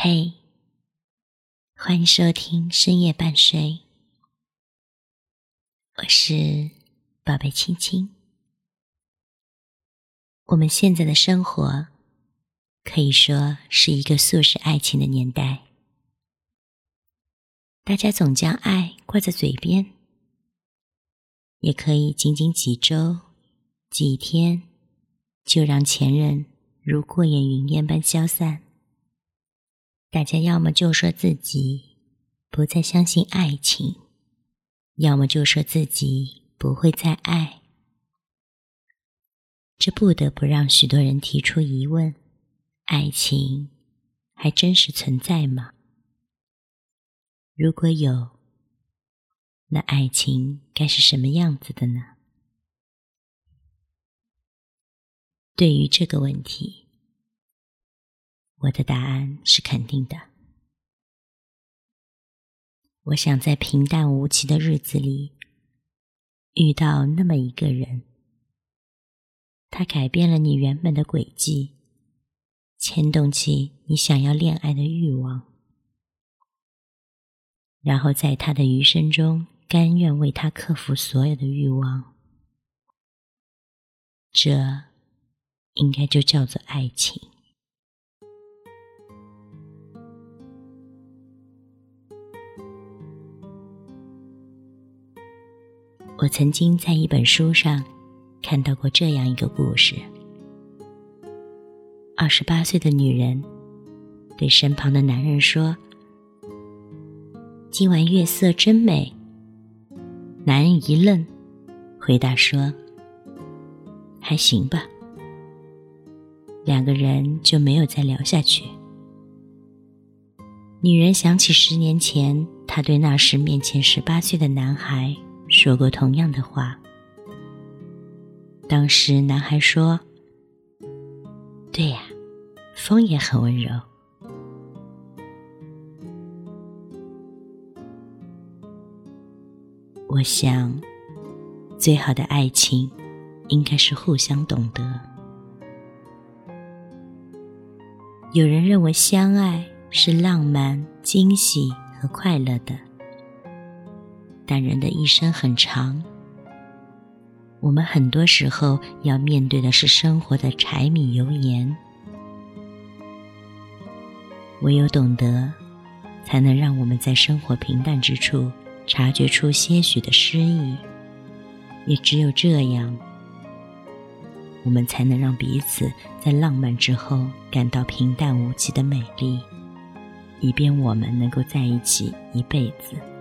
嘿，欢迎收听深夜伴睡，我是宝贝青青。我们现在的生活可以说是一个速食爱情的年代，大家总将爱挂在嘴边，也可以仅仅几周、几天就让前任如过眼云烟般消散。大家要么就说自己不再相信爱情，要么就说自己不会再爱。这不得不让许多人提出疑问：爱情还真实存在吗？如果有，那爱情该是什么样子的呢？对于这个问题，我的答案是肯定的。我想在平淡无奇的日子里遇到那么一个人，他改变了你原本的轨迹，牵动起你想要恋爱的欲望，然后在他的余生中甘愿为他克服所有的欲望。这应该就叫做爱情。我曾经在一本书上看到过这样一个故事：28岁的女人对身旁的男人说：“今晚月色真美。”男人一愣，回答说：“还行吧。”两个人就没有再聊下去。女人想起10年前她对那时面前18岁的男孩说过同样的话。当时男孩说：“对呀，风也很温柔。”我想，最好的爱情应该是互相懂得。有人认为相爱是浪漫、惊喜和快乐的，但人的一生很长，我们很多时候要面对的是生活的柴米油盐。唯有懂得，才能让我们在生活平淡之处察觉出些许的诗意，也只有这样，我们才能让彼此在浪漫之后感到平淡无奇的美丽，以便我们能够在一起一辈子。